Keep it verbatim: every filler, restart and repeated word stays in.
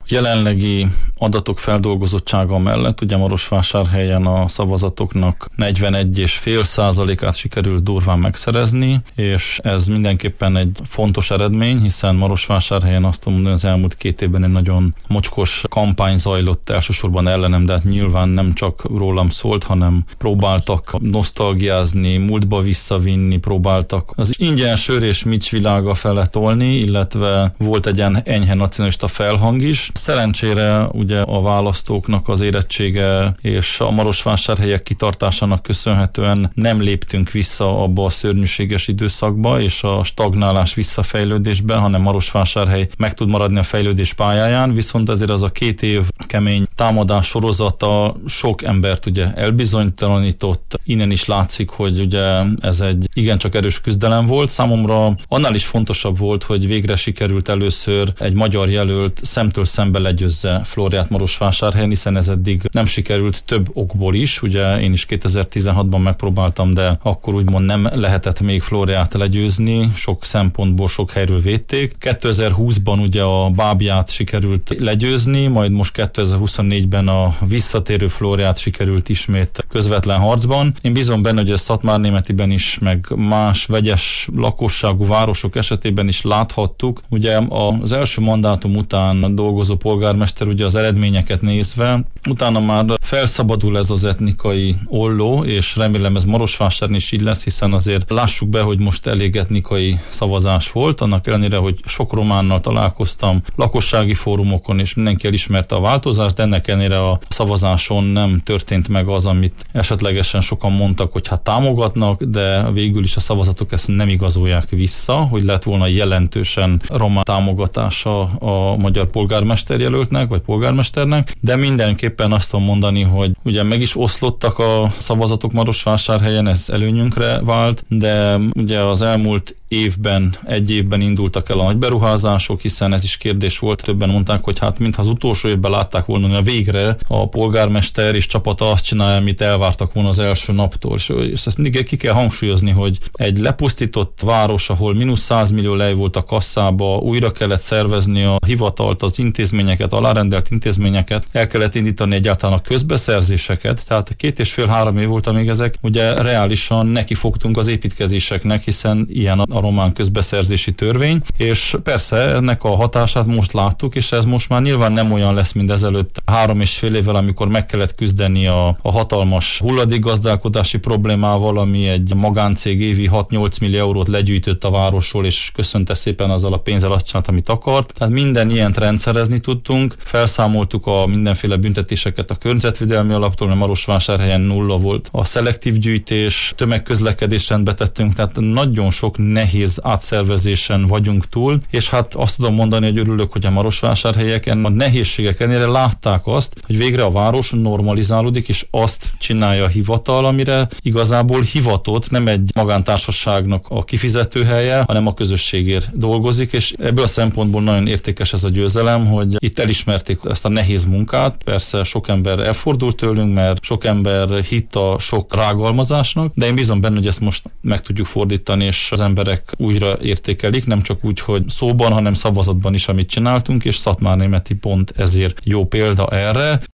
jelenlegi adatok feldolgozottsága mellett ugye Marosvásárhelyen a szavazatoknak negyvenegy egész öt százalékát sikerült durván megszerezni, és ez mindenképpen egy fontos eredmény, hiszen Marosvásárhelyen azt tudom mondani, az elmúlt két évben egy nagyon mocskos kampány zajlott elsősorban ellenem, de hát nyilván nem csak rólam szólt, hanem próbáltak nosztalgiázni, múltba visszavinni, próbáltak az ingyen sör és mics világa fele tolni, illetve volt egy enyhe nacionalista felhang is. Szerencsére ugye a választóknak az érettsége és a marosvásárhelyek kitartásának köszönhetően nem léptünk vissza abba a szörnyűséges időszakba és a stagnálás visszafejlődésben, hanem Marosvásárhely meg tud maradni a fejlődés pályáján, viszont ezért az a két év kemény támadás sorozata sok embert ugye elbizonytalanított. Innen is látszik, hogy ugye ez egy igencsak erős küzdelem volt. Számomra annál is fontosabb volt, hogy végre sikerült először egy magyar jelölt szemtől szembe legyőzze Flóriát Marosvásárhelyen, hiszen ez eddig nem sikerült több okból is. Ugye én is kétezer-tizenhatban megpróbáltam, de akkor úgymond nem lehetett még Flóriát legyőzni, sok szempontból sok helyről védték. kétezer-húszban ugye a Bábját sikerült legyőzni, majd most kétezer-huszonnégyben a visszatérő Flóriát sikerült ismét közvetlen harcban. Én bízom benne, hogy a Szatmárnémetiben is, meg más vegyes lakosságú városok esetében is láthattuk. Ugye az első mandátum után dolgozó polgármester ugye az eredményeket nézve, utána már felszabadul ez az etnikai olló, és remélem ez Marosvásáron is így lesz, hiszen azért lássuk be, hogy most elég etnikai szavazás volt, annak ellenére, hogy sok románnal találkoztam lakossági fórumokon, és mindenki elismerte a változást, de ennek ellenére a szavazáson nem történt meg az, amit esetlegesen sokan mondtak, hogy hát támogatnak, de végül is a szavazatok ezt nem igazolják vissza, hogy lett volna jelentősen román támogatása a magyar polgármester jelöltnek, vagy polgármesternek, de mindenképpen azt tudom mondani, hogy ugye meg is oszlottak a szavazatok Marosvásárhelyen, ez előnyünkre vált, de ugye az elmúlt évben, egy évben indultak el a nagy beruházások, hiszen ez is kérdés volt, többen mondták, hogy hát mintha az utolsó évben látták volna, hogy a végre a polgármester és csapata azt csinálja, amit elvártak volna az első naptól. És ezt mindig ki kell hangsúlyozni, hogy egy lepusztított város, ahol mínusz száz millió lej volt a kasszába, újra kellett szervezni a hivatalt, az intézményeket, alárendelt intézményeket, el kellett indítani egyáltalán a közbeszerzéseket, tehát két és fél-három év volt, amíg ezek ugye reálisan nekifogtunk az építkezéseknek, hiszen ilyen a román közbeszerzési törvény, és persze ennek a hatását most láttuk, és ez most már nyilván nem olyan lesz, mint ezelőtt három és fél évvel, amikor meg kellett küzdeni a, a hatalmas hulladékgazdálkodási problémával, ami egy magáncég évi hat-nyolc millió eurót legyűjtött a városról, és köszönte szépen azzal a pénzzel azt csinált, amit akart. Tehát minden ilyent rendszerezni tudtunk, felszámoltuk a mindenféle büntetéseket a környezetvédelmi alaptól, mert Marosvásárhelyen nulla volt a szelektív gyűjtés, tömegközlekedést rendbe tettünk, tehát nagyon sok nehéz átszervezésen vagyunk túl, és hát azt tudom mondani, hogy örülök, hogy a marosvásárhelyeken a nehézségek ellenére látták azt, hogy végre a város normalizálódik, és azt csinálja a hivatal, amire igazából hivatott, nem egy magántársaságnak a kifizetőhelye, hanem a közösségért dolgozik, és ebből a szempontból nagyon értékes ez a győzelem, hogy itt elismerték ezt a nehéz munkát. Persze sok ember elfordult tőlünk, mert sok ember hitt a sok rágalmazásnak, de én bízom benne, hogy ezt most meg tudjuk fordítani, és az emberek újra értékelik, nem csak úgy, hogy szóban, hanem szavazatban is, amit csináltunk, és Szatmárnémeti pont ezért jó példa erre.